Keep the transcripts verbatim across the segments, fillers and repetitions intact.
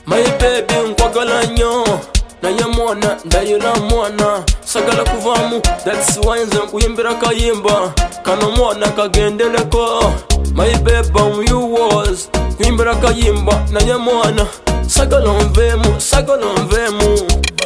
My baby nkwagala nnyo naye mwana ndayira mwana sagala kuvamu. That's why nze nkuyimbira kayimba kano mwana kagendereko. My baby I'm yours kuyimbira kayimba naye mwana sagala onvemu sagala onvemu.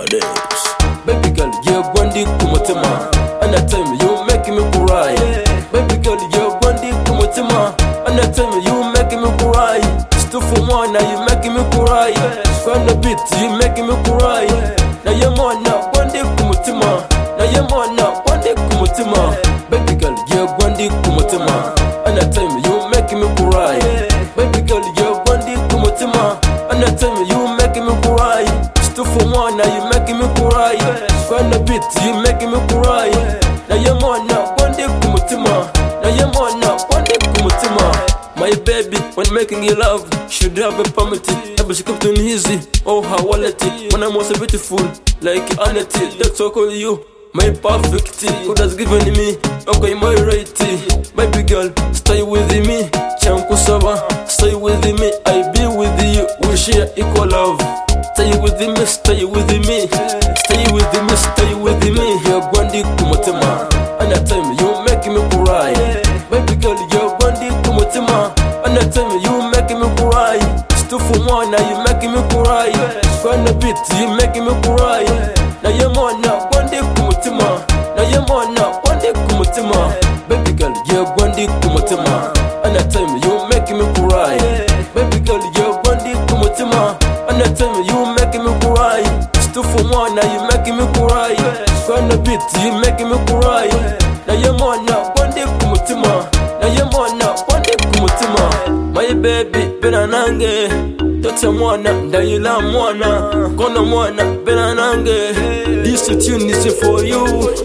Baby girl you're gwandi kumutima anytime you make me cry. Baby girl you're gwandi kumutima anytime you make me cry. Still for mwana you make me cry. From the beat you make me cry. Na ye mwana gwandi kumutima na ye mwana gwandi kumutima. Baby girl you're gwandi kumutima anytime you make me cry. Baby girl you're gwandi kumutima anytime you make me cry. Still for mwana you make me cry. From the beat you make me cry. Na ye mwana gwandi kumutima na ye mwana gwandi kumutima. My baby, when making you love, should have a permit. Ever she kept on easy, oh how wallet. When I'm also beautiful, like Annette, that's all call you. My perfect, who has given me, okay my right. Baby girl, stay with me, Chanku Saba, stay with me, I be with you, we share equal love. Stay with me, stay with me, stay with me, stay with me. You're Gwandi Kumutima, and that time you make me cry. Baby girl, you're Gwandi Kumutima, and that time you make me cry. Still for one, now you make me cry. From the beat, you make me cry. Now you're more now, Gwandi Kumutima. Now you're more now, Gwandi Kumutima. Baby girl, you're Gwandi Kumutima, and that time you make me cry. Baby girl, you're Gwandi Kumutima, and that time you make me cry. Still for one, now you make me cry. From the beat, you make me cry. Now you're more now, Gwandi Kumutima. Now you're more now, Gwandi Kumutima. My baby, bena nange tote mwana, ndayila mwana kono mwana, bena nange. This tune is for you,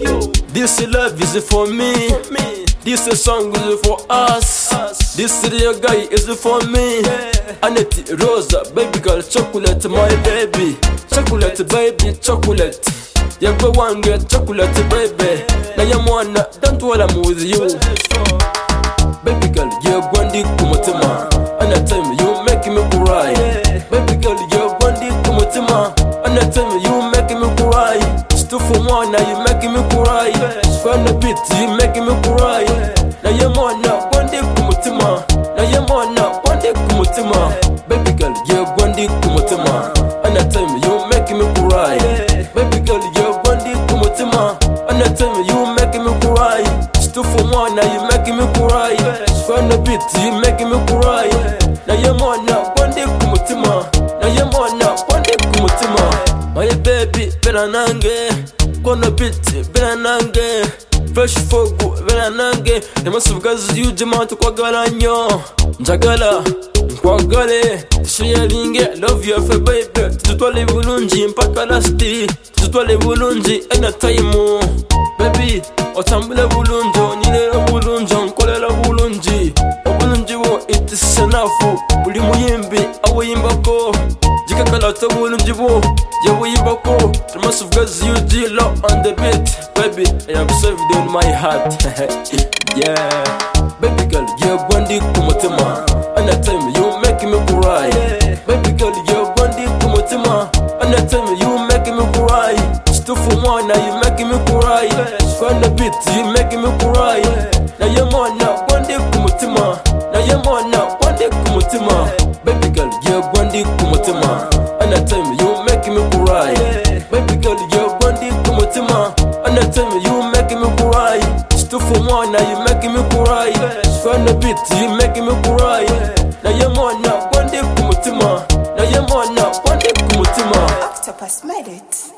this love is for me, this song is for us, this real guy is for me. Annette Rosa, baby girl, chocolate, my baby, chocolate, baby, chocolate. You go one get chocolate, baby. Now you wanna, don't worry, I'm with you. Baby girl, you're Gwandi Kumutima, and that time you make me cry. Baby girl, you're Gwandi Kumutima, and that time you make me cry. Still for one, now you make me cry. From the beat, you make me cry. Now you're more now, Gwandi Kumutima. Now you're more now, Gwandi Kumutima. Baby girl, you're Gwandi Kumutima, and that time you make me cry. Baby girl, you're Gwandi Kumutima, and that time you make me cry. Still for one, now you make me cry. From the beat, you make me cry. Now you're more now, Gwandi Kumutima. Now you're more now, Gwandi Kumutima. My baby, bena nange kono beat, bena nange fresh fogu, bena nange. Nemasubugazi yujima tukwagala nnyo njagala nkwagale tusharinge love you for baby. Tututwale bulungi mpaka lasti, tututwale bulungi anytime. Baby, otambule bulungi, onyinira bulungi, onkolera bulungi. Obulungi bwo it's enough. Buli muyimbi awoyimbako jikakala obulungi bwo yawoyimbako. Nemasubugazi yujila on the beat. Baby, I am saved in my heart. Yeah. Baby girl, you're Gwandi Kumutima, and that time you make me cry. Baby girl, you're Gwandi Kumutima, and that time you make me cry. Still for one, now you make me cry. From the beat, you make me cry. Now you're more now, Gwandi Kumutima. Now you're more now, Gwandi Kumutima. Baby girl, you're Gwandi Kumutima, and that time you make me cry. Baby girl, you're Gwandi Kumutima, and that time you make me cry. Still for one, now you make me cry. From the beat, you make me cry. Now you're more now, Gwandi Kumutima. Now you're more now, Gwandi Kumutima. Octopus made it.